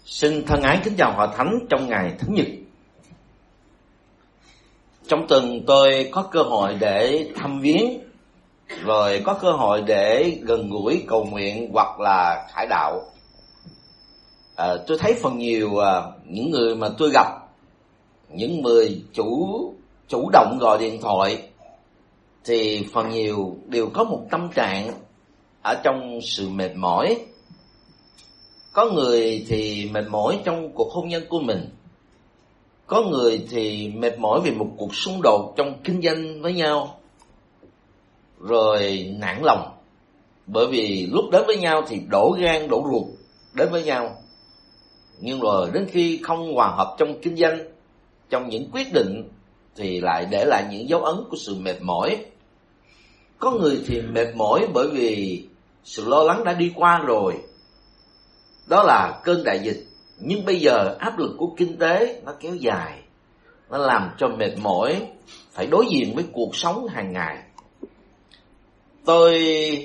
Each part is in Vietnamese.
Xin thân ái kính chào Hội Thánh trong ngày Thánh Nhật. Trong tuần tôi có cơ hội để thăm viếng, rồi có cơ hội để gần gũi cầu nguyện hoặc là khải đạo. Tôi thấy phần nhiều những người mà tôi gặp, những người chủ động gọi điện thoại, thì phần nhiều đều có một tâm trạng ở trong sự mệt mỏi. Có người thì mệt mỏi trong cuộc hôn nhân của mình. Có người thì mệt mỏi vì một cuộc xung đột trong kinh doanh với nhau. Rồi nản lòng, bởi vì lúc đến với nhau thì đổ gan đổ ruột đến với nhau. Nhưng rồi đến khi không hòa hợp trong kinh doanh, trong những quyết định, thì lại để lại những dấu ấn của sự mệt mỏi. Có người thì mệt mỏi bởi vì sự lo lắng đã đi qua rồi. Đó là cơn đại dịch. Nhưng bây giờ áp lực của kinh tế nó kéo dài, nó làm cho mệt mỏi, phải đối diện với cuộc sống hàng ngày. Tôi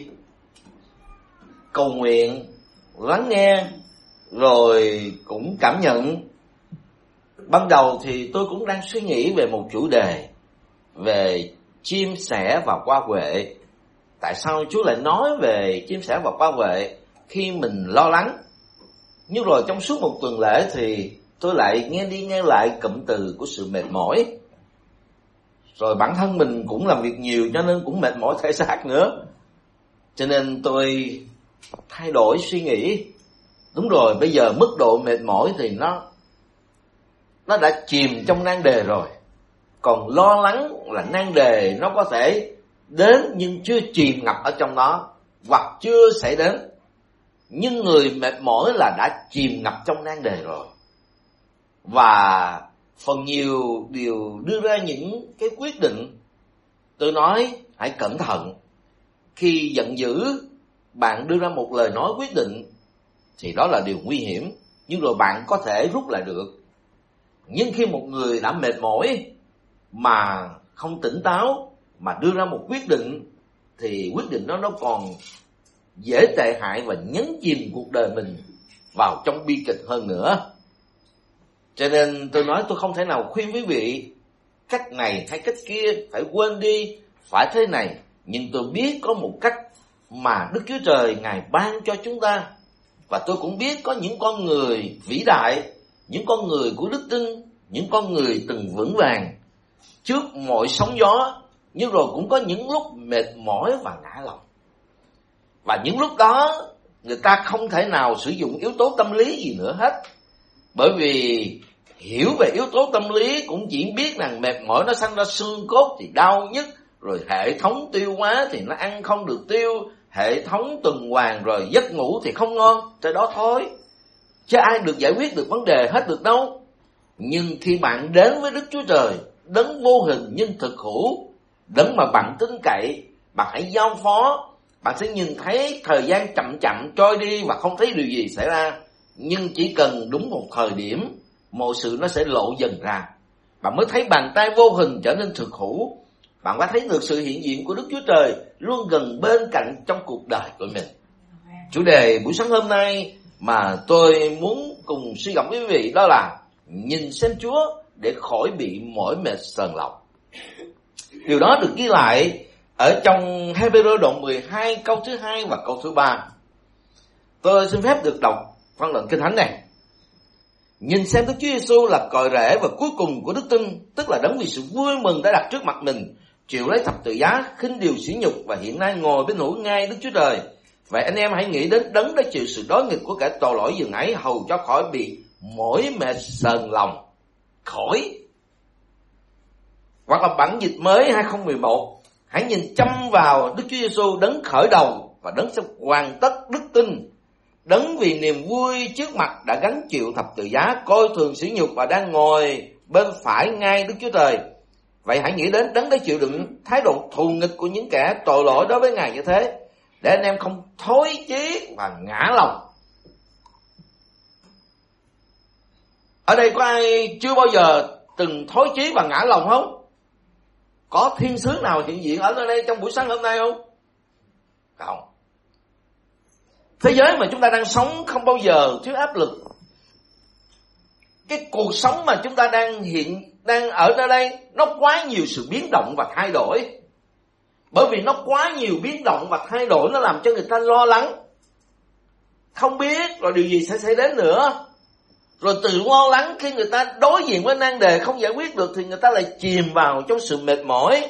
cầu nguyện, lắng nghe, rồi cũng cảm nhận. Ban đầu thì tôi cũng đang suy nghĩ về một chủ đề về chim sẻ và hoa huệ. Tại sao Chúa lại nói về chim sẻ và hoa huệ khi mình lo lắng? Nhưng rồi trong suốt một tuần lễ thì tôi lại nghe đi nghe lại cụm từ của sự mệt mỏi. Rồi bản thân mình cũng làm việc nhiều cho nên cũng mệt mỏi thể xác nữa. Cho nên tôi thay đổi suy nghĩ. Đúng rồi, bây giờ mức độ mệt mỏi thì nó đã chìm trong nan đề rồi. Còn lo lắng là nan đề nó có thể đến nhưng chưa chìm ngập ở trong đó, hoặc chưa xảy đến. Nhưng người mệt mỏi là đã chìm ngập trong nan đề rồi. Và phần nhiều đều đưa ra những cái quyết định. Tôi nói hãy cẩn thận. Khi giận dữ, bạn đưa ra một lời nói quyết định thì đó là điều nguy hiểm. Nhưng rồi bạn có thể rút lại được. Nhưng khi một người đã mệt mỏi mà không tỉnh táo, mà đưa ra một quyết định, thì quyết định đó nó còn dễ tệ hại và nhấn chìm cuộc đời mình vào trong bi kịch hơn nữa. Cho nên tôi nói tôi không thể nào khuyên quý vị cách này hay cách kia, phải quên đi, phải thế này. Nhưng tôi biết có một cách mà Đức Chúa Trời Ngài ban cho chúng ta. Và tôi cũng biết có những con người vĩ đại, những con người của đức tin, những con người từng vững vàng trước mọi sóng gió. Nhưng rồi cũng có những lúc mệt mỏi và ngã lòng. Và những lúc đó người ta không thể nào sử dụng yếu tố tâm lý gì nữa hết. Bởi vì hiểu về yếu tố tâm lý cũng chỉ biết rằng mệt mỏi nó sanh ra xương cốt thì đau nhức, rồi hệ thống tiêu hóa thì nó ăn không được tiêu, hệ thống tuần hoàn, rồi giấc ngủ thì không ngon, tới đó thôi. Chứ ai được giải quyết được vấn đề hết được đâu. Nhưng khi bạn đến với Đức Chúa Trời, đấng vô hình nhưng thực hữu, đấng mà bạn tin cậy, bạn hãy giao phó. Bạn sẽ nhìn thấy thời gian chậm chậm trôi đi và không thấy điều gì xảy ra. Nhưng chỉ cần đúng một thời điểm, mọi sự nó sẽ lộ dần ra. Bạn mới thấy bàn tay vô hình trở nên thực hữu. Bạn mới thấy được sự hiện diện của Đức Chúa Trời luôn gần bên cạnh trong cuộc đời của mình. Chủ đề buổi sáng hôm nay mà tôi muốn cùng suy gẫm với quý vị đó là nhìn xem Chúa để khỏi bị mỏi mệt sờn lòng. Điều đó được ghi lại ở trong Hebrew đoạn 12 câu thứ 2 và câu thứ 3. Tôi xin phép được đọc phân đoạn Kinh Thánh này. Nhìn xem Đức Chúa Giêsu là cội rễ và cuối cùng của đức tin, tức là đấng vì sự vui mừng đã đặt trước mặt mình, chịu lấy thập tự giá, khinh điều sỉ nhục và hiện nay ngồi bên hữu ngai Đức Chúa Trời. Vậy anh em hãy nghĩ đến đấng đã chịu sự đối nghịch của kẻ tội lỗi dường ấy, hầu cho khỏi bị mỏi mệt sờn lòng. Khỏi. Hoặc là bản dịch mới 2011. Hãy nhìn chăm vào Đức Chúa Giêsu, đấng khởi đầu và đấng sẽ hoàn tất đức tin, đấng vì niềm vui trước mặt đã gánh chịu thập tự giá, coi thường sỉ nhục và đang ngồi bên phải ngai Đức Chúa Trời. Vậy hãy nghĩ đến đấng đã chịu đựng thái độ thù nghịch của những kẻ tội lỗi đối với Ngài như thế, để anh em không thối chí và ngã lòng. Ở đây có ai chưa bao giờ từng thối chí và ngã lòng không? Có thiên sứ nào hiện diện ở đây trong buổi sáng hôm nay không? Không. Thế giới mà chúng ta đang sống không bao giờ thiếu áp lực. cái cuộc sống mà chúng ta đang ở nơi đây, nó quá nhiều sự biến động và thay đổi. Bởi vì nó quá nhiều biến động và thay đổi, nó làm cho người ta lo lắng, không biết rồi điều gì sẽ xảy đến nữa. Rồi từ lo lắng, khi người ta đối diện với nan đề không giải quyết được thì người ta lại chìm vào trong sự mệt mỏi.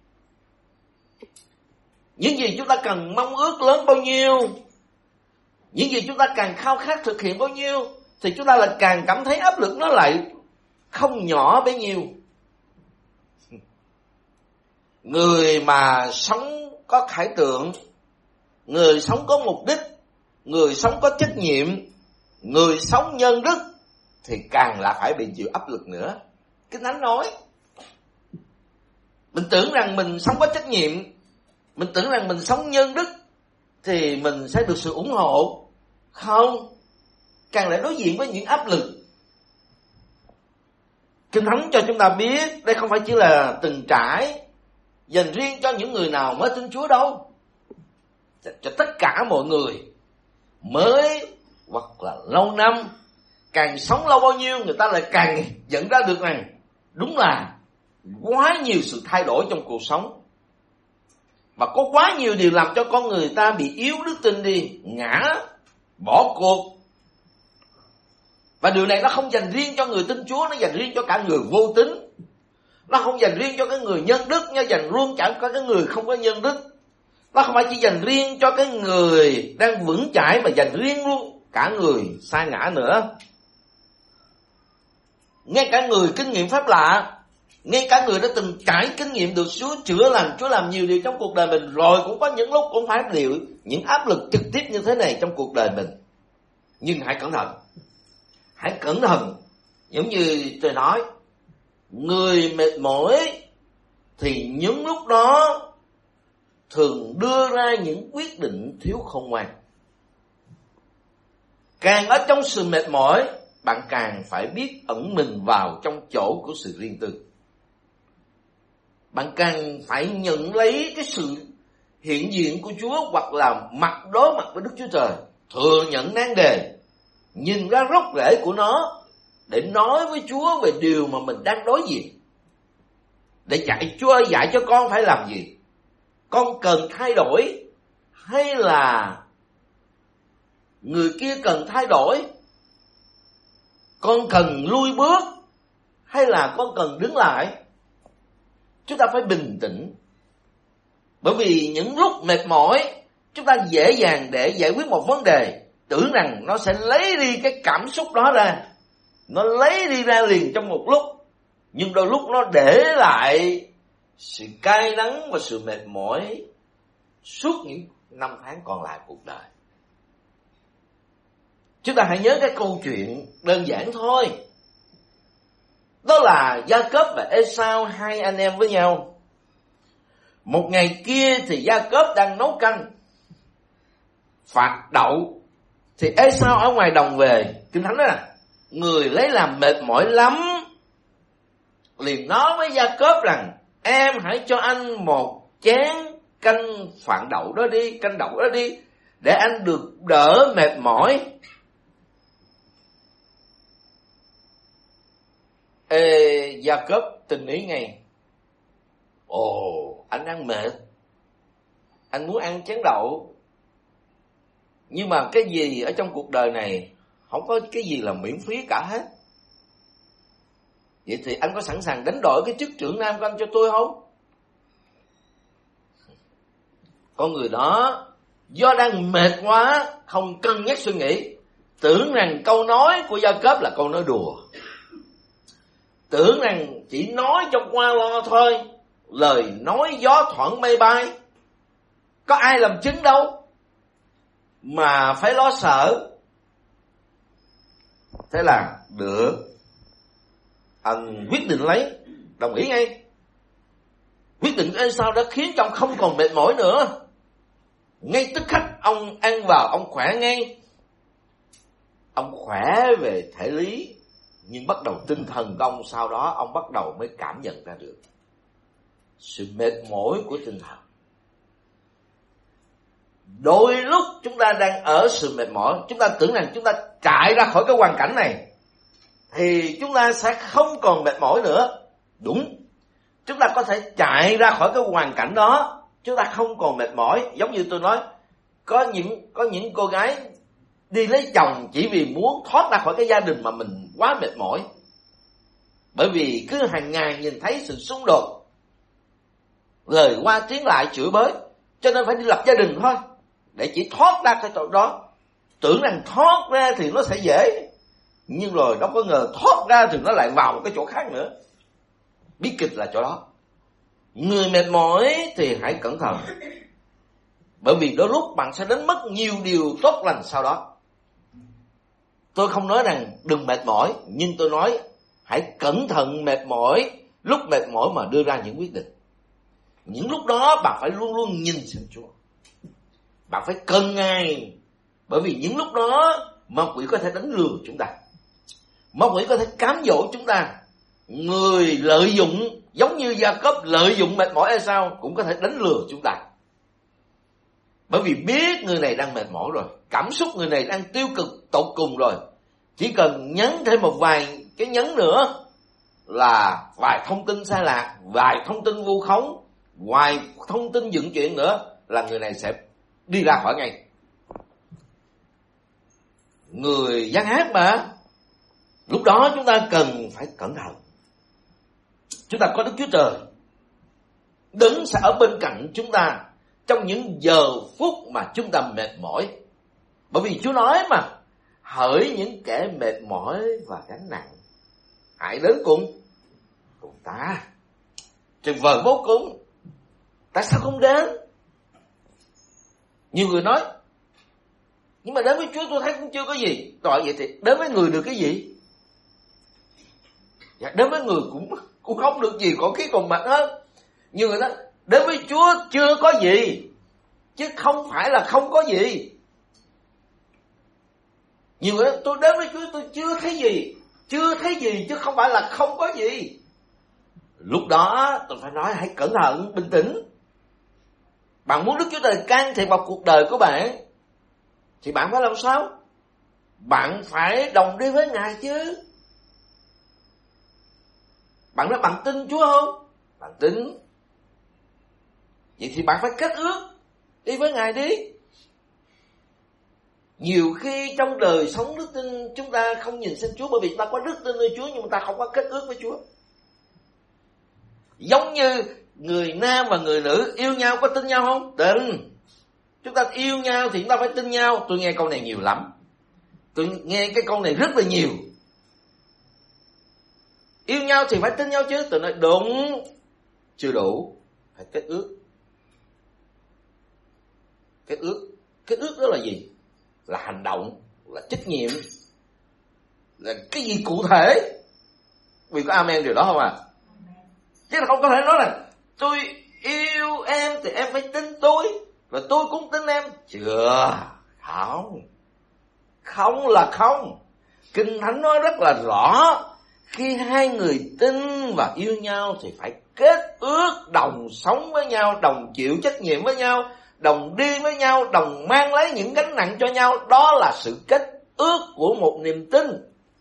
Những gì chúng ta cần mong ước lớn bao nhiêu, những gì chúng ta càng khao khát thực hiện bao nhiêu, thì chúng ta lại càng cảm thấy áp lực nó lại không nhỏ bấy nhiêu. Người mà sống có khải tượng, người sống có mục đích, người sống có trách nhiệm, người sống nhân đức thì càng là phải bị chịu áp lực nữa. Kinh Thánh nói, mình tưởng rằng mình sống có trách nhiệm, mình tưởng rằng mình sống nhân đức thì mình sẽ được sự ủng hộ. Không, càng lại đối diện với những áp lực. Kinh Thánh cho chúng ta biết đây không phải chỉ là từng trải dành riêng cho những người nào mới tin Chúa đâu, cho tất cả mọi người mới hoặc là lâu năm. Càng sống lâu bao nhiêu, người ta lại càng nhận ra được rằng đúng là quá nhiều sự thay đổi trong cuộc sống, và có quá nhiều điều làm cho con người ta bị yếu đức tin đi, ngã, bỏ cuộc. Và điều này nó không dành riêng cho người tin Chúa, nó dành riêng cho cả người vô tín. Nó không dành riêng cho cái người nhân đức, nó dành luôn cả cái người không có nhân đức. Nó không phải chỉ dành riêng cho cái người đang vững chãi, mà dành riêng luôn cả người sa ngã nữa. Ngay cả người kinh nghiệm phép lạ, ngay cả người đã từng trải kinh nghiệm được Chúa chữa lành, Chúa làm nhiều điều trong cuộc đời mình, rồi cũng có những lúc cũng phải chịu những áp lực trực tiếp như thế này trong cuộc đời mình. Nhưng hãy cẩn thận, hãy cẩn thận. Giống như tôi nói, người mệt mỏi thì những lúc đó thường đưa ra những quyết định thiếu khôn ngoan. Càng ở trong sự mệt mỏi, bạn càng phải biết ẩn mình vào trong chỗ của sự riêng tư. Bạn càng phải nhận lấy cái sự hiện diện của Chúa, hoặc là đối mặt với Đức Chúa Trời, thừa nhận nan đề, nhìn ra gốc rễ của nó, để nói với Chúa về điều mà mình đang đối diện. Để Chúa ơi, dạy cho con phải làm gì? Con cần thay đổi, hay là người kia cần thay đổi? Con cần lui bước, hay là con cần đứng lại? Chúng ta phải bình tĩnh. Bởi vì những lúc mệt mỏi, chúng ta dễ dàng để giải quyết một vấn đề, tưởng rằng nó sẽ lấy đi cái cảm xúc đó ra, nó lấy đi ra liền trong một lúc. Nhưng đôi lúc nó để lại sự cay đắng và sự mệt mỏi suốt những năm tháng còn lại cuộc đời. Chúng ta hãy nhớ cái câu chuyện đơn giản thôi. Đó là Gia-cốp và Ê-sao, hai anh em với nhau. Một ngày kia thì Gia-cốp đang nấu canh phạt đậu, thì Ê-sao ở ngoài đồng về. Kinh Thánh đó là người lấy làm mệt mỏi lắm, liền nói với Gia-cốp rằng: em hãy cho anh một chén canh phạn đậu đó đi, canh đậu đó đi, để anh được đỡ mệt mỏi. Gia-cốp tình ý ngay. Ồ, anh đang mệt, anh muốn ăn chén đậu. Nhưng mà cái gì ở trong cuộc đời này không có cái gì là miễn phí cả hết. Vậy thì anh có sẵn sàng đánh đổi cái chức trưởng nam của anh cho tôi không? Con người đó do đang mệt quá, không cân nhắc suy nghĩ, tưởng rằng câu nói của Gia-cốp là câu nói đùa, tưởng rằng chỉ nói cho qua lo thôi, lời nói gió thoảng mây bay, có ai làm chứng đâu mà phải lo sợ. Thế là được, anh quyết định lấy, đồng ý ngay. Quyết định của Ê-sao đã khiến cho ông không còn mệt mỏi nữa. Ngay tức khắc ông ăn vào, ông khỏe ngay. Ông khỏe về thể lý, nhưng bắt đầu tinh thần của ông sau đó ông bắt đầu mới cảm nhận ra được sự mệt mỏi của tinh thần. Đôi lúc chúng ta đang ở sự mệt mỏi, chúng ta tưởng rằng chúng ta chạy ra khỏi cái hoàn cảnh này, thì chúng ta sẽ không còn mệt mỏi nữa. Đúng, chúng ta có thể chạy ra khỏi cái hoàn cảnh đó, chúng ta không còn mệt mỏi. Giống như tôi nói, có những cô gái đi lấy chồng chỉ vì muốn thoát ra khỏi cái gia đình mà mình quá mệt mỏi. Bởi vì cứ hàng ngày nhìn thấy sự xung đột, lời qua tiếng lại chửi bới, cho nên phải đi lập gia đình thôi, để chỉ thoát ra cái chỗ đó. Tưởng rằng thoát ra thì nó sẽ dễ, nhưng rồi đâu có ngờ thoát ra thì nó lại vào một cái chỗ khác nữa. Bi kịch là chỗ đó. Người mệt mỏi thì hãy cẩn thận, bởi vì đôi lúc bạn sẽ đánh mất nhiều điều tốt lành sau đó. Tôi không nói rằng đừng mệt mỏi, nhưng tôi nói hãy cẩn thận mệt mỏi, lúc mệt mỏi mà đưa ra những quyết định. Những lúc đó bạn phải luôn luôn nhìn xem Chúa, bạn phải cần Ngài, bởi vì những lúc đó ma quỷ có thể đánh lừa chúng ta, ma quỷ có thể cám dỗ chúng ta. Người lợi dụng giống như Gia-cốp lợi dụng mệt mỏi hay sao cũng có thể đánh lừa chúng ta. Bởi vì biết người này đang mệt mỏi rồi, cảm xúc người này đang tiêu cực tột cùng rồi, chỉ cần nhấn thêm một vài cái nhấn nữa là vài thông tin sai lạc, vài thông tin vu khống, vài thông tin dựng chuyện nữa là người này sẽ đi ra khỏi ngay. Người gian ác mà, lúc đó chúng ta cần phải cẩn thận. Chúng ta có Đức Chúa Trời, Đấng sẽ ở bên cạnh chúng ta trong những giờ phút mà chúng ta mệt mỏi. Bởi vì Chúa nói mà, hỡi những kẻ mệt mỏi và gánh nặng, hãy đến cùng ta. Tuyệt vời vô cùng. Tại sao không đến? Nhiều người nói, nhưng mà đến với Chúa tôi thấy cũng chưa có gì. Tội vậy thì đến với người được cái gì? Dạ, đến với người cũng không được gì, còn khi còn mệt hơn. Nhiều người nói, đến với Chúa chưa có gì, chứ không phải là không có gì. Nhiều người nói, tôi đến với Chúa tôi chưa thấy gì, chứ không phải là không có gì. Lúc đó tôi phải nói hãy cẩn thận, bình tĩnh. Bạn muốn Đức Chúa Trời can thiệp vào cuộc đời của bạn thì bạn phải làm sao? Bạn phải đồng đi với Ngài chứ. Bạn nói bạn tin Chúa không? Bạn tin. Vậy thì bạn phải kết ước đi với Ngài đi. Nhiều khi trong đời sống đức tin chúng ta không nhìn xem Chúa, bởi vì ta có đức tin nơi Chúa nhưng mà ta không có kết ước với Chúa. Giống như người nam và người nữ yêu nhau có tin nhau không? Tin. Chúng ta yêu nhau thì chúng ta phải tin nhau. Tôi nghe câu này nhiều lắm. Tôi nghe cái câu này rất là nhiều. Yêu nhau thì phải tin nhau chứ. Tôi nói đúng, chưa đủ, phải kết ước. Kết ước đó là gì? Là hành động, là trách nhiệm, là cái gì cụ thể. Vì có amen điều đó không à? Chứ là không có thể nói là tôi yêu em thì em phải tin tôi, và tôi cũng tin em. Chưa, không là không. Kinh Thánh nói rất là rõ, khi hai người tin và yêu nhau thì phải kết ước, đồng sống với nhau, đồng chịu trách nhiệm với nhau, đồng đi với nhau, đồng mang lấy những gánh nặng cho nhau. Đó là sự kết ước của một niềm tin.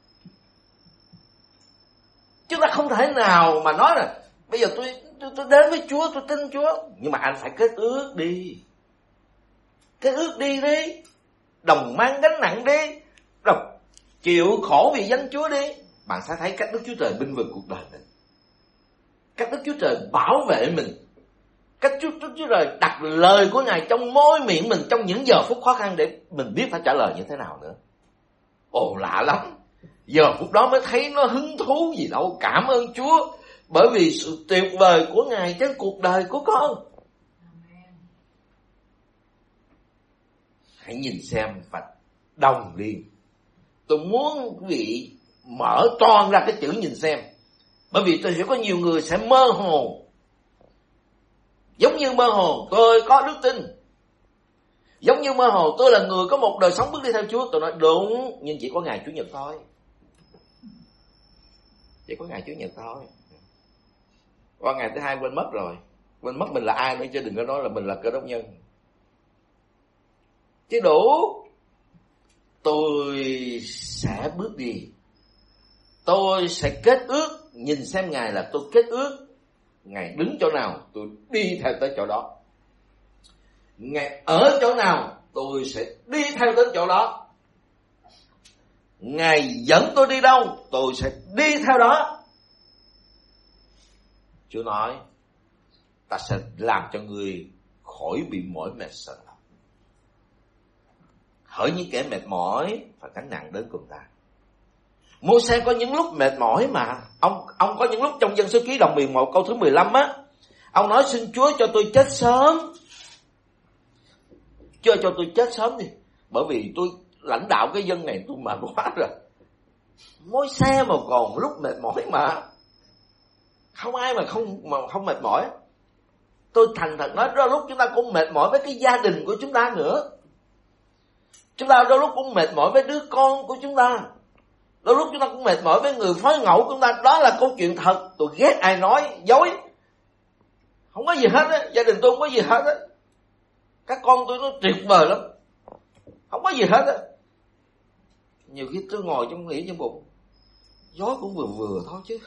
Chúng ta không thể nào mà nói là bây giờ tôi đến với Chúa, tôi tin Chúa, nhưng mà anh phải kết ước đi. Kết ước đi, đồng mang gánh nặng đi, đồng chịu khổ vì danh Chúa đi. Bạn sẽ thấy cách Đức Chúa Trời binh vực cuộc đời mình, cách Đức Chúa Trời bảo vệ mình, cách Chúa Trời đặt lời của Ngài trong môi miệng mình trong những giờ phút khó khăn để mình biết phải trả lời như thế nào nữa. Ồ, lạ lắm. Giờ phút đó mới thấy nó hứng thú gì đâu. Cảm ơn Chúa bởi vì sự tuyệt vời của Ngài trên cuộc đời của con. Hãy nhìn xem và đồng đi. Tôi muốn quý vị mở toan ra cái chữ nhìn xem, bởi vì tôi hiểu có nhiều người sẽ mơ hồ. Giống như mơ hồ tôi có đức tin, giống như mơ hồ tôi là người có một đời sống bước đi theo Chúa. Tôi nói đúng, nhưng chỉ có ngày Chủ nhật thôi. Chỉ có ngày Chủ nhật thôi. Qua ngày thứ hai quên mất rồi. Quên mất mình là ai nữa, chứ đừng có nói là mình là Cơ Đốc nhân. Chứ đủ. Tôi sẽ bước đi. tôi sẽ kết ước, nhìn xem Ngài là tôi kết ước. Ngài đứng chỗ nào tôi đi theo tới chỗ đó. Ngài ở chỗ nào tôi sẽ đi theo đến chỗ đó. Ngài dẫn tôi đi đâu tôi sẽ đi theo đó. Chúa nói, ta sẽ làm cho người khỏi bị mỏi mệt sợ. Hỡi những kẻ mệt mỏi phải gánh nặng đến cùng ta. Mô-se có những lúc mệt mỏi mà. Ông có những lúc trong Dân Số Ký đoạn 11 câu thứ 15 á, ông nói xin Chúa cho tôi chết sớm. Chúa cho tôi chết sớm đi, bởi vì tôi lãnh đạo cái dân này tôi mệt quá rồi. Mô-se mà còn lúc mệt mỏi mà. Không ai mà không mệt mỏi. Tôi thành thật nói, đôi lúc chúng ta cũng mệt mỏi với cái gia đình của chúng ta nữa. Chúng ta đôi lúc cũng mệt mỏi với đứa con của chúng ta. Đôi lúc chúng ta cũng mệt mỏi với người phối ngẫu của chúng ta. Đó là câu chuyện thật. Tôi ghét ai nói dối. Không có gì hết á. Gia đình tôi không có gì hết á. Các con tôi nó tuyệt vời lắm. Không có gì hết á. Nhiều khi tôi ngồi trong nghĩ trong bụng, dối cũng vừa vừa thôi chứ.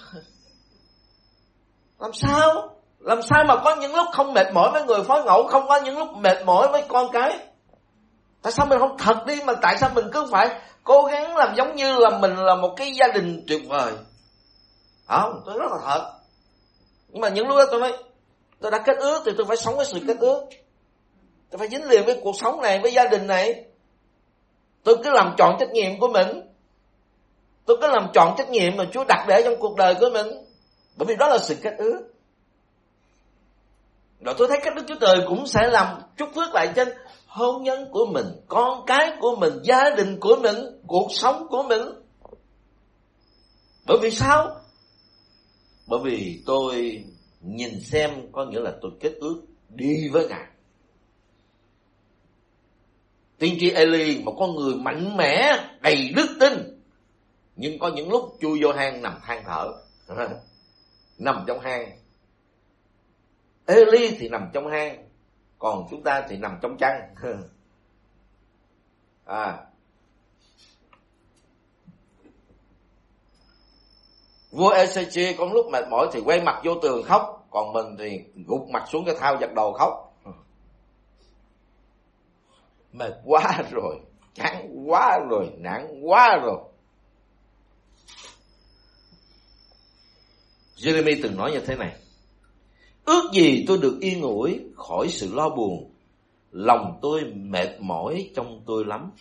Làm sao mà có những lúc không mệt mỏi với người phối ngẫu, không có những lúc mệt mỏi với con cái? Tại sao mình không thật đi, mà tại sao mình cứ phải cố gắng làm giống như là mình là một cái gia đình tuyệt vời? Không, tôi rất là thật. Nhưng mà những lúc đó tôi nói, tôi đã kết ước thì tôi phải sống với sự kết ước. Tôi phải dính liền với cuộc sống này, với gia đình này. Tôi cứ làm trọn trách nhiệm của mình. Tôi cứ làm trọn trách nhiệm mà Chúa đặt để trong cuộc đời của mình. Bởi vì đó là sự kết ước. Rồi tôi thấy các Đức Chúa Trời cũng sẽ làm chúc phước lại trên hôn nhân của mình, con cái của mình, gia đình của mình, cuộc sống của mình. Bởi vì sao? Bởi vì tôi nhìn xem, có nghĩa là tôi kết ước đi với Ngài. Tiên tri Eli, một con người mạnh mẽ, đầy đức tin, nhưng có những lúc chui vô hang nằm than thở. Nằm trong hang. Eli thì nằm trong hang, còn chúng ta thì nằm trong chăn. Vua Ê-xê-chi có lúc mệt mỏi thì quay mặt vô tường khóc, còn mình thì gục mặt xuống cái thau giặt đầu khóc. Mệt quá rồi, chán quá rồi, nản quá rồi. Jeremy từng nói như thế này: ước gì tôi được yên ủi khỏi sự lo buồn, lòng tôi mệt mỏi trong tôi lắm.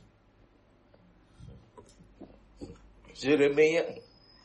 Jeremy á.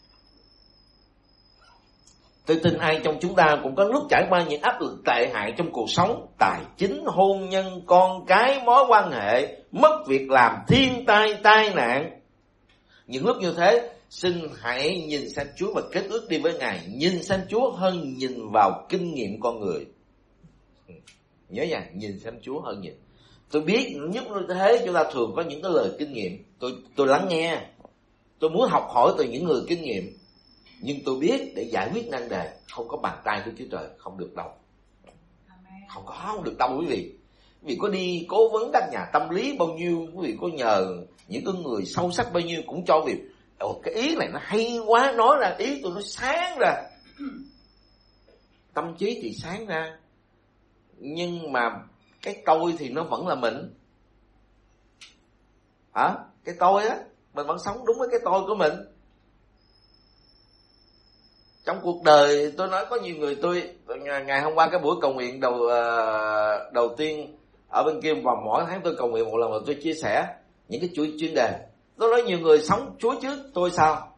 Tôi tin ai trong chúng ta cũng có lúc trải qua những áp lực tệ hại trong cuộc sống, tài chính, hôn nhân, con cái, mối quan hệ, mất việc làm, thiên tai, tai nạn. Những lúc như thế, xin hãy nhìn xem Chúa và kết ước đi với Ngài. Nhìn xem Chúa hơn nhìn vào kinh nghiệm con người. Nhớ nha, nhìn xem Chúa hơn nhìn. Tôi biết nhất như thế chúng ta thường có những cái lời kinh nghiệm. Tôi lắng nghe. Tôi muốn học hỏi từ những người kinh nghiệm. Nhưng tôi biết để giải quyết nan đề không có bàn tay của Chúa Trời, không được đâu. Không được đâu quý vị. Quý vị có đi cố vấn các nhà tâm lý bao nhiêu, quý vị có nhờ những cái người sâu sắc bao nhiêu cũng cho việc cái ý này nó hay quá, nói ra ý tôi nó sáng ra. Tâm trí thì sáng ra, nhưng mà cái tôi thì nó vẫn là mình. Cái tôi á, mình vẫn sống đúng với cái tôi của mình. Trong cuộc đời tôi nói có nhiều người, ngày hôm qua cái buổi cầu nguyện đầu tiên ở bên kia, và mỗi tháng tôi cầu nguyện một lần mà tôi chia sẻ những cái chuyên đề. Tôi nói nhiều người sống Chúa trước, tôi sau.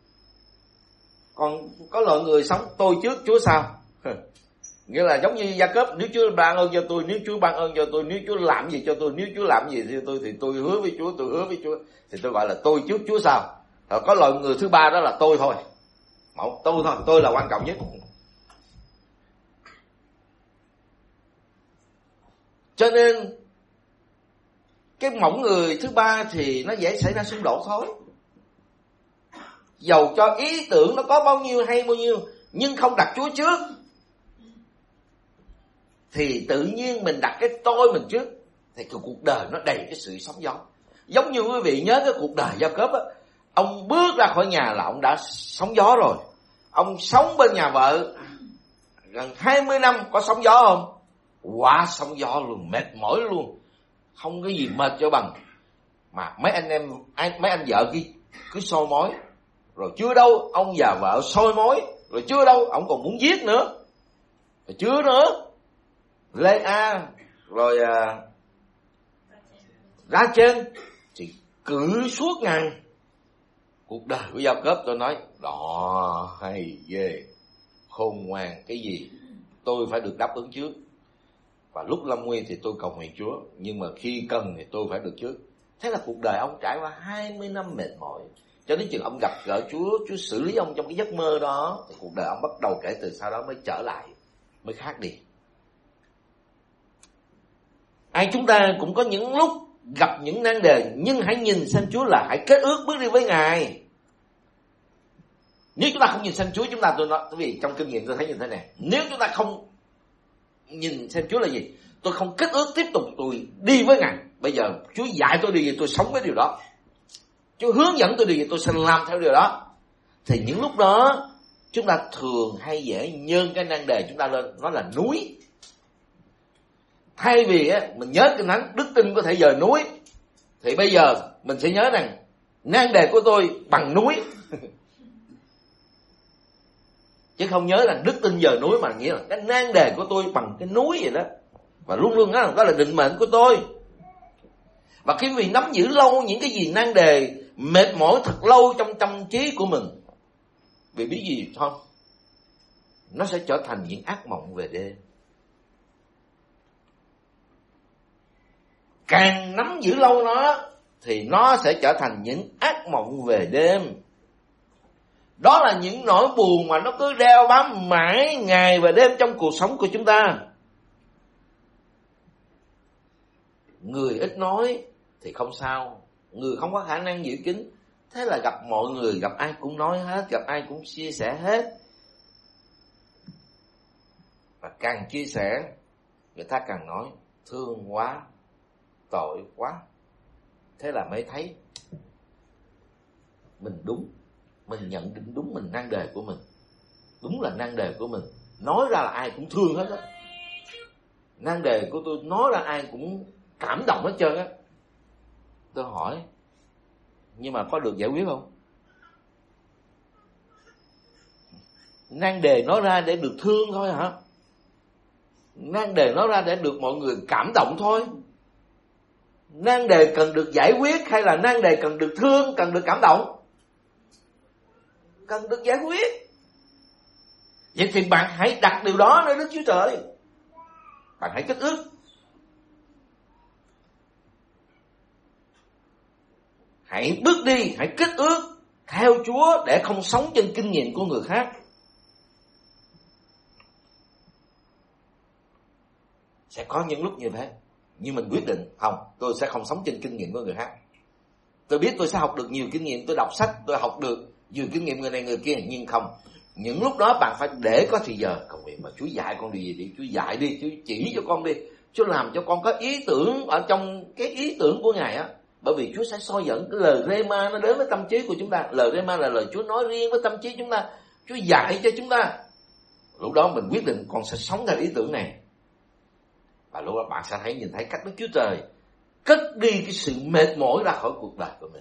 Còn có loại người sống tôi trước, Chúa sau. Nghĩa là giống như Gia Cớp, nếu Chúa ban ơn cho tôi, nếu Chúa ban ơn cho tôi, nếu Chúa làm gì cho tôi, nếu Chúa làm gì cho tôi thì tôi hứa với Chúa, tôi hứa với Chúa. Thì tôi gọi là tôi trước, Chúa sau. Rồi có loại người thứ ba đó là tôi thôi. Tôi thôi, tôi là quan trọng nhất. Cho nên cái mẫu người thứ ba thì nó dễ xảy ra xung đột thôi. Dầu cho ý tưởng nó có bao nhiêu hay bao nhiêu, nhưng không đặt Chúa trước, thì tự nhiên mình đặt cái tôi mình trước, thì cuộc đời nó đầy cái sự sóng gió. Giống như quý vị nhớ cái cuộc đời Gia Cớp á, ông bước bước ra khỏi nhà là ông đã sóng gió rồi. Ông sống bên nhà vợ gần 20 năm, có sóng gió không? Quá sóng gió luôn, mệt mỏi luôn. Không có gì mệt cho bằng. Mà mấy anh vợ cứ soi mói. Rồi chưa đâu, ông và vợ soi mói. Rồi chưa đâu, ông còn muốn giết nữa. Rồi chưa nữa, Lê A, rồi Rachel thì cử suốt ngày. Cuộc đời của Gia-cốp tôi nói, đó hay ghê, khôn ngoan cái gì, tôi phải được đáp ứng trước. Và lúc lâm nguy thì tôi cầu nguyện Chúa, nhưng mà khi cần thì tôi phải được trước. Thế là cuộc đời ông trải qua 20 năm mệt mỏi. Cho đến chừng ông gặp gỡ Chúa, Chúa xử lý ông trong cái giấc mơ đó, thì cuộc đời ông bắt đầu kể từ sau đó mới trở lại, mới khác đi. Ai chúng ta cũng có những lúc gặp những nan đề, nhưng hãy nhìn xem Chúa là hãy kết ước bước đi với Ngài. Nếu chúng ta không nhìn xem Chúa, chúng ta, tôi nói, vì trong kinh nghiệm tôi thấy như thế này, nếu chúng ta không nhìn xem Chúa là gì, tôi không kết ước tiếp tục tôi đi với Ngài. Bây giờ Chúa dạy tôi điều gì tôi sống với điều đó, Chúa hướng dẫn tôi điều gì tôi sẽ làm theo điều đó. Thì những lúc đó chúng ta thường hay dễ nhơn cái nan đề chúng ta lên, nó là núi. Thay vì mình nhớ kinh thánh đức tin có thể dời núi, thì bây giờ mình sẽ nhớ rằng nan đề của tôi bằng núi. Chứ không nhớ là đức tin dời núi, mà nghĩa là cái nan đề của tôi bằng cái núi vậy đó. Và luôn luôn đó là định mệnh của tôi. Và khi vì nắm giữ lâu những cái gì nan đề, mệt mỏi thật lâu trong tâm trí của mình, vì biết gì không? Nó sẽ trở thành những ác mộng về đêm. Càng nắm giữ lâu nó thì nó sẽ trở thành những ác mộng về đêm. Đó là những nỗi buồn mà nó cứ đeo bám mãi ngày và đêm trong cuộc sống của chúng ta. Người ít nói thì không sao, người không có khả năng giữ kín, thế là gặp mọi người, gặp ai cũng nói hết, gặp ai cũng chia sẻ hết. Và càng chia sẻ, người ta càng nói thương quá, tội quá. Thế là mới thấy mình đúng, mình nhận định đúng, mình nan đề của mình đúng là nan đề của mình. Nói ra là ai cũng thương hết á. Nan đề của tôi nói ra ai cũng cảm động hết trơn á. Tôi hỏi, nhưng mà có được giải quyết không? Nan đề nói ra để được thương thôi hả? Nan đề nói ra để được mọi người cảm động thôi? Nan đề cần được giải quyết hay là nan đề cần được thương, cần được cảm động? Cần được giải quyết. Vậy thì bạn hãy đặt điều đó nơi Đức Chúa Trời. Bạn hãy kết ước. Hãy bước đi, hãy kết ước theo Chúa để không sống trên kinh nghiệm của người khác. Sẽ có những lúc như thế, nhưng mình quyết định không, tôi sẽ không sống trên kinh nghiệm của người khác. Tôi biết tôi sẽ học được nhiều kinh nghiệm, tôi đọc sách, tôi học được nhiều kinh nghiệm người này người kia, nhưng không. Những lúc đó bạn phải để có thì giờ cầu nguyện mà Chúa dạy con điều gì đi, Chúa dạy đi, Chúa chỉ cho con đi, Chúa làm cho con có ý tưởng ở trong cái ý tưởng của Ngài á. Bởi vì Chúa sẽ soi dẫn cái lời Rema nó đến với tâm trí của chúng ta. Lời Rema là lời Chúa nói riêng với tâm trí chúng ta, Chúa dạy cho chúng ta. Lúc đó mình quyết định con sẽ sống theo ý tưởng này. Và lúc đó bạn sẽ nhìn thấy cách Đức Chúa Trời cất đi cái sự mệt mỏi ra khỏi cuộc đời của mình.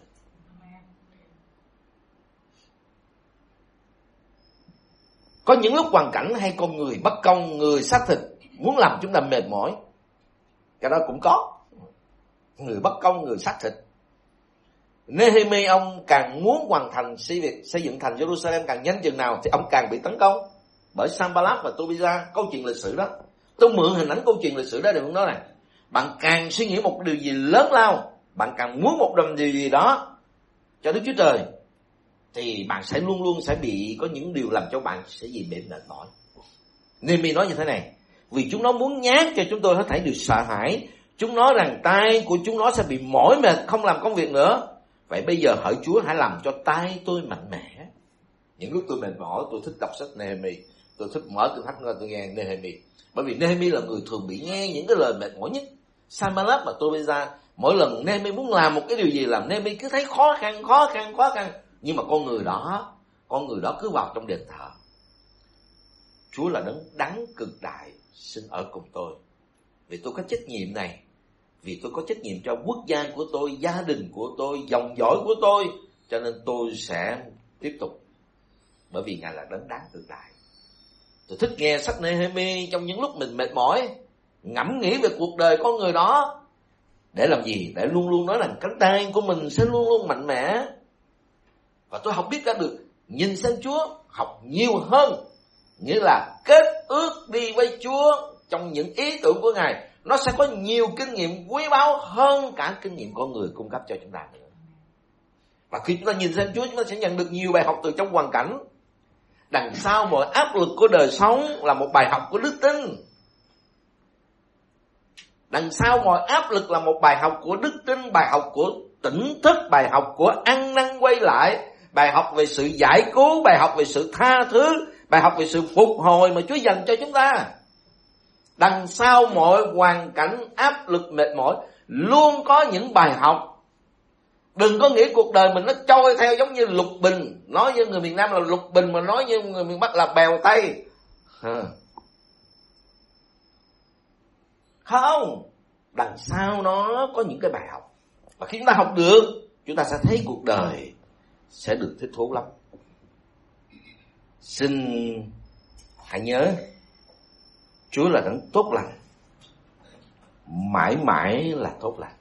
Có những lúc hoàn cảnh hay con người bất công, người xác thịt muốn làm chúng ta mệt mỏi. Cái đó cũng có. Người bất công, người xác thịt. Nehemi ông càng muốn hoàn thành việc xây dựng thành Jerusalem càng nhanh chừng nào thì ông càng bị tấn công bởi Sanballat và Tobia. Câu chuyện lịch sử đó, tôi mượn hình ảnh câu chuyện lịch sử đó để muốn nói này, bạn càng suy nghĩ một điều gì lớn lao, bạn càng muốn một điều gì đó cho Đức Chúa Trời, thì bạn sẽ luôn luôn sẽ bị có những điều làm cho bạn sẽ bị mệt mỏi. Nehemi nói như thế này, vì chúng nó muốn nhát cho chúng tôi hết thảy điều sợ hãi. Chúng nói rằng tay của chúng nó sẽ bị mỏi mệt, không làm công việc nữa. Vậy bây giờ hỡi Chúa hãy làm cho tay tôi mạnh mẽ. Những lúc tôi mệt mỏi, tôi thích đọc sách Nehemi. Tôi thích mở kinh thánh ra tôi nghe Nehemi. Bởi vì Nehemi là người thường bị nghe những cái lời mệt mỏi nhất. Sanballat và Tobia, mỗi lần Nehemi muốn làm một cái điều gì làm Nehemi cứ thấy khó khăn. Nhưng mà con người đó cứ vào trong đền thờ. Chúa là đấng đắng cực đại xin ở cùng tôi. Vì tôi có trách nhiệm này, vì tôi có trách nhiệm cho quốc gia của tôi, gia đình của tôi, dòng dõi của tôi, cho nên tôi sẽ tiếp tục. Bởi vì Ngài là đấng đáng cực đại. Tôi thích nghe sách Nehemi trong những lúc mình mệt mỏi, ngẫm nghĩ về cuộc đời con người đó. Để làm gì? Để luôn luôn nói rằng cánh tay của mình sẽ luôn luôn mạnh mẽ. Và tôi học biết ra được nhìn sang Chúa, học nhiều hơn. Nghĩa là kết ước đi với Chúa trong những ý tưởng của Ngài. Nó sẽ có nhiều kinh nghiệm quý báu hơn cả kinh nghiệm con người cung cấp cho chúng ta nữa. Và khi chúng ta nhìn sang Chúa, chúng ta sẽ nhận được nhiều bài học từ trong hoàn cảnh. Đằng sau mọi áp lực của đời sống là một bài học của đức tin. Đằng sau mọi áp lực là một bài học của đức tin, bài học của tỉnh thức, bài học của ăn năn quay lại, bài học về sự giải cứu, bài học về sự tha thứ, bài học về sự phục hồi mà Chúa dành cho chúng ta. Đằng sau mọi hoàn cảnh áp lực mệt mỏi luôn có những bài học. Đừng có nghĩ cuộc đời mình nó trôi theo giống như lục bình. Nói như người miền Nam là lục bình, mà nói như người miền Bắc là bèo tây. Không, đằng sau nó có những cái bài học. Và khi chúng ta học được, chúng ta sẽ thấy cuộc đời sẽ được thích thú lắm. Xin hãy nhớ, Chúa là đấng tốt lành, mãi mãi là tốt lành.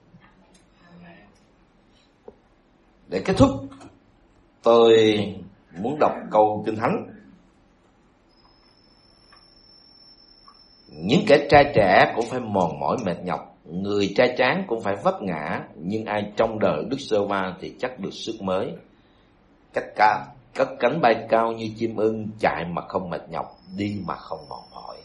Để kết thúc, tôi muốn đọc câu Kinh Thánh. Những kẻ trai trẻ cũng phải mòn mỏi mệt nhọc, người trai tráng cũng phải vấp ngã, nhưng ai trong đời Đức Giê-hô-va thì chắc được sức mới. Cất cánh bay cao như chim ưng, chạy mà không mệt nhọc, đi mà không mòn mỏi.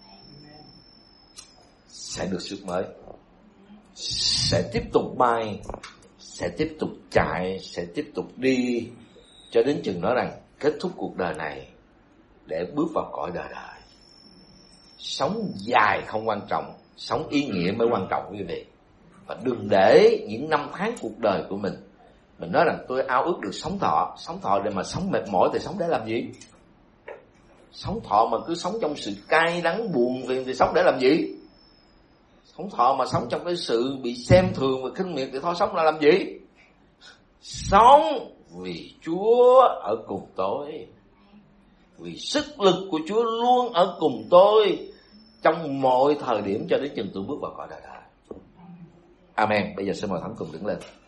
Sẽ được sức mới, sẽ tiếp tục bay, sẽ tiếp tục chạy, sẽ tiếp tục đi, cho đến chừng nói rằng kết thúc cuộc đời này để bước vào cõi đời đời. Sống dài không quan trọng, sống ý nghĩa mới quan trọng quý vị. Và đừng để những năm tháng cuộc đời của mình nói rằng tôi ao ước được sống thọ để mà sống mệt mỏi thì sống để làm gì? Sống thọ mà cứ sống trong sự cay đắng buồn thì sống để làm gì? Sống thọ mà sống trong cái sự bị xem thường và khinh miệt thì thôi sống là làm gì? Sống vì Chúa ở cùng tôi, vì sức lực của Chúa luôn ở cùng tôi trong mọi thời điểm cho đến chừng tôi bước vào cõi đời đời. Amen. Bây giờ xin mời Thánh cùng đứng lên.